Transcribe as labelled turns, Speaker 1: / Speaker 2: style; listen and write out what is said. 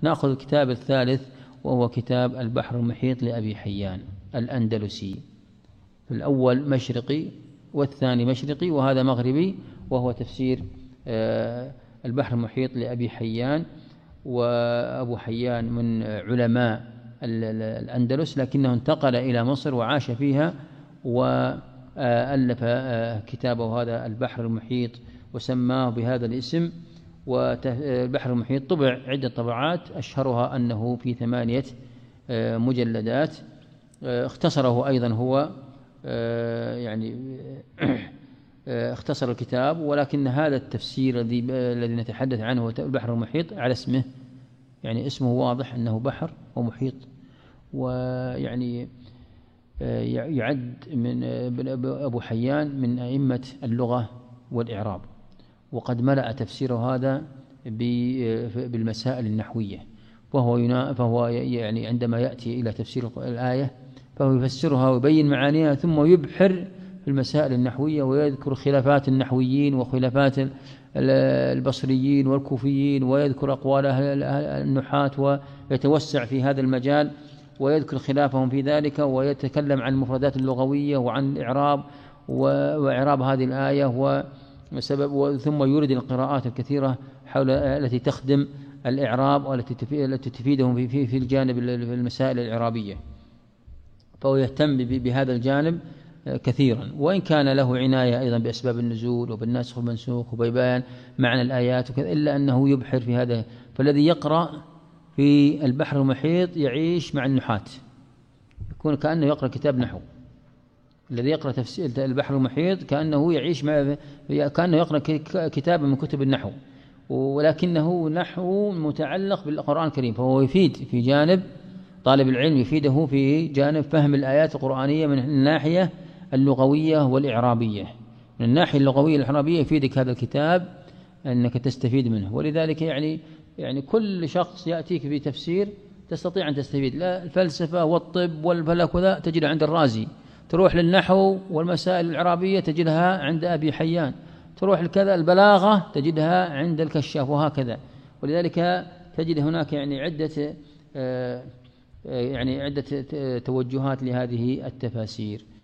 Speaker 1: نأخذ الكتاب الثالث وهو كتاب البحر المحيط لأبي حيان الأندلسي. الأول مشرقي والثاني مشرقي وهذا مغربي، وهو تفسير البحر المحيط لأبي حيان. وأبو حيان من علماء الأندلس، لكنه انتقل إلى مصر وعاش فيها، وألف كتابه هذا البحر المحيط وسماه بهذا الاسم. والبحر المحيط طبع عدة طبعات، أشهرها أنه في 8 مجلدات. اختصره أيضا هو، يعني اختصر الكتاب، ولكن هذا التفسير الذي نتحدث عنه البحر المحيط على اسمه، يعني اسمه واضح أنه بحر ومحيط. ويعني يعد من أبو حيان من أئمة اللغة والإعراب، وقد ملأ تفسيره هذا بالمسائل النحوية. فهو يعني عندما يأتي إلى تفسير الآية فهو يفسرها ويبين معانيها، ثم يبحر في المسائل النحوية ويذكر خلافات النحويين وخلافات البصريين والكوفيين، ويذكر أقوال النحاة ويتوسع في هذا المجال ويذكر خلافهم في ذلك، ويتكلم عن المفردات اللغوية وعن الإعراب وإعراب هذه الآية وسبب، ثم يورد القراءات الكثيرة حول التي تخدم الإعراب والتي تفيدهم في الجانب المسائل الإعرابية. فهو يهتم بهذا الجانب كثيرا، وإن كان له عناية أيضا بأسباب النزول وبالناسخ والمنسوخ وبيبان معنى الآيات وكذا، إلا أنه يبحر في هذا. فالذي يقرأ في البحر المحيط يعيش مع النحاة، يكون كأنه يقرأ كتاب نحو. الذي يقرأ تفسير البحر المحيط كأنه يعيش كأنه يقرأ كتابا من كتب النحو، ولكنه نحو متعلق بالقرآن الكريم. فهو يفيد في جانب طالب العلم، يفيده في جانب فهم الآيات القرآنية من الناحية اللغوية والإعرابية. من الناحية اللغوية والإعرابية يفيدك هذا الكتاب أنك تستفيد منه. ولذلك يعني كل شخص يأتيك بتفسير تستطيع أن تستفيد. لا الفلسفة والطب والفلك وذا تجدها عند الرازي، تروح للنحو والمسائل الإعرابية تجدها عند أبي حيان، تروح لكذا البلاغة تجدها عند الكشاف، وهكذا. ولذلك تجد هناك يعني عدة توجهات لهذه التفاسير.